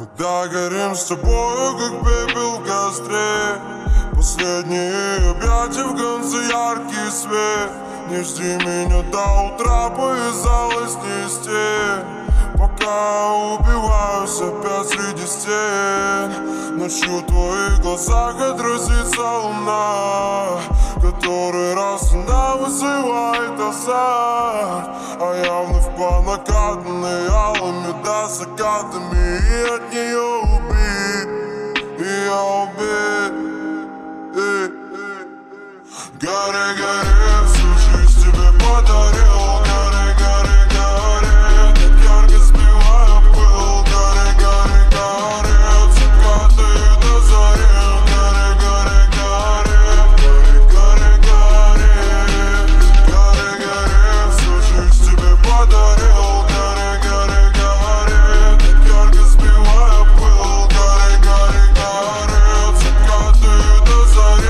Да, горим с тобою, как пепел в костре. Последние объятия в конце яркий свет. Не жди меня до утра, повязалась снести. Пока убиваюсь опять среди стен. Ночью в твоих глазах отразится луна. Который раз она вызывает азарт. А я вновь по накатанной, алыми до закатами. И от нее убит, и я убит. Горе, горе, всю жизнь тебе подарил. Горе, горе, горе, так ярко сбивая пыл. Горе, горе, горе, от заката и до зари. Горе, горе, горе, горе, горе, горе. Горе, горе, всю жизнь тебе подарил. Горе, горе, горе, так ярко сбивая пыл. Горе, горе, горе, от заката и до зари.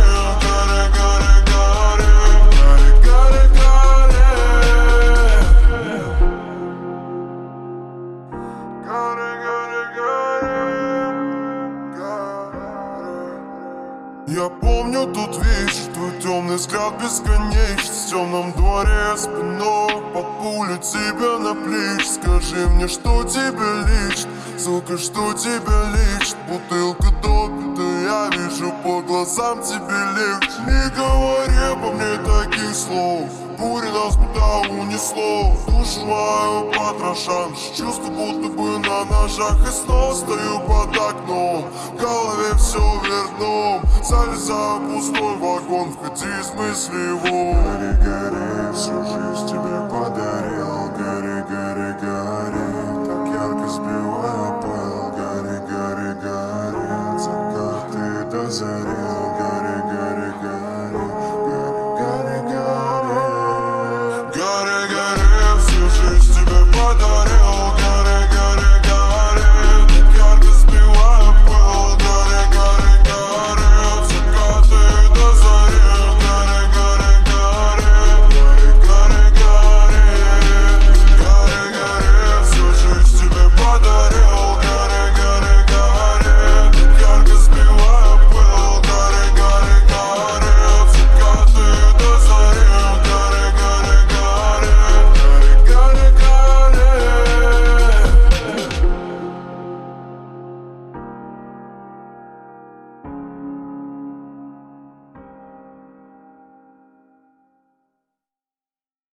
Я помню тот вечер, твой темный взгляд бесконечен. В темном дворе спиной под пулю тебя на плечи. Скажи мне, что тебе личит, сука, что тебе личит. Бутылка допита, я вижу по глазам тебе легче. Не говори обо мне таких слов, буря нас куда унесло. Душу мою потрошишь, чувство будто бы на ножах. И снова стою под окном, в голове все вверх дном. Залезаю в пустой вагон, входи из мысли его. Горе, горе, всю жизнь тебе подарил.